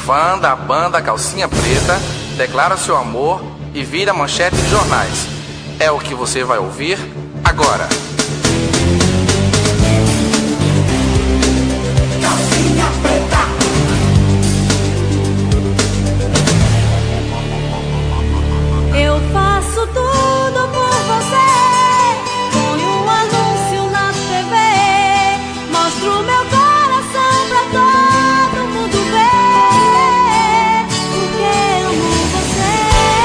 fã da banda Calcinha Preta declara seu amor e vira manchete de jornais. É o que você vai ouvir agora. Calcinha Preta. Eu faço tudo por você. Ponho um anúncio na TV, mostro meu coração pra todo mundo ver, porque amo você.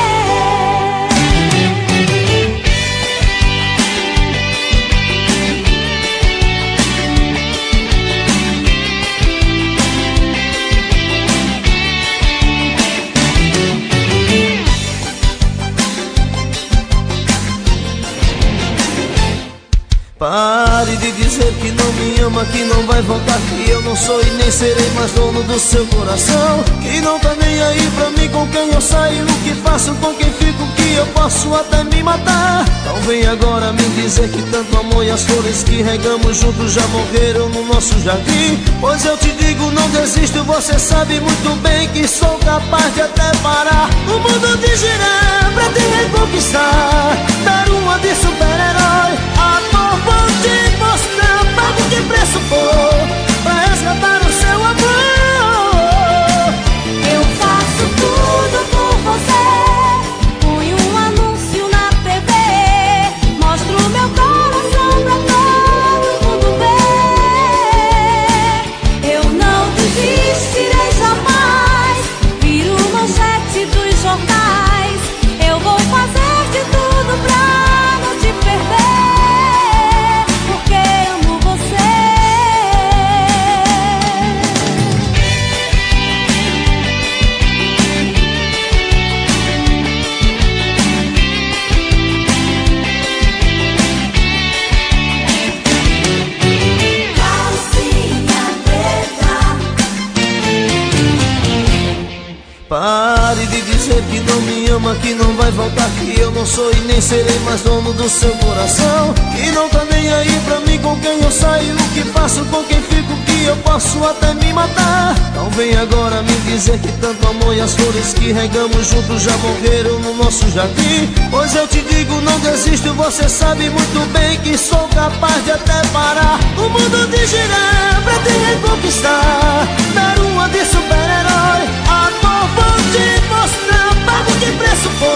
Pare de dizer que não me ama, que não vai voltar, que eu não sou e nem serei mais dono do seu coração, que não tá nem aí pra mim com quem eu saio, o que faço, com quem fico, que eu posso até me matar. Então vem agora me dizer que tanto amor e as flores que regamos juntos já morreram no nosso jardim. Pois eu te digo, não desisto, você sabe muito bem que sou capaz de até parar o mundo de girar pra te reconquistar, dar uma de super-herói. Amor, vou te mostrar, pago que preço for pra resgatar o seu amor. Eu faço tudo por você. Ponho um anúncio na TV, mostro meu coração pra todo mundo ver. Eu não desistirei jamais, viro manchete dos jornais. Eu vou fazer de tudo pra não te perder, porque amo você. Calcinha Preta. Pare de dizer que não me ama, que não vai voltar, que eu não sou e nem serei mais dono do seu coração, que não tá nem aí pra mim com quem eu saio, o que faço, com quem fico, que eu posso até me matar. Então vem agora me dizer que tanto amor e as flores que regamos juntos já morreram no nosso jardim. Pois eu te digo, não desisto, você sabe muito bem que sou capaz de até parar o mundo de girar pra te reconquistar, dar uma de super-herói. Amor, vou te mostrar, pago que preço for